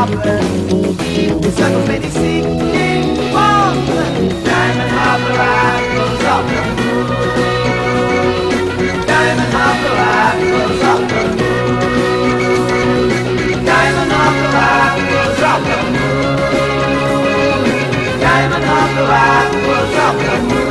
hopper. The circles many seeking for the diamond hopper rifles of the moon. Diamond hopper rifles of the moon. Diamond hopper rifles of the moon. Diamond hopper rifles of the moon.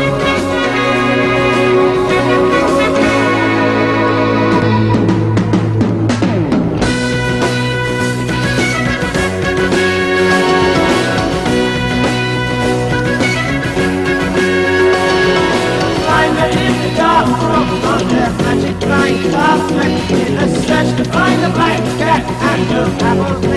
Magic flying cloth in a search to find the black cat and the apple.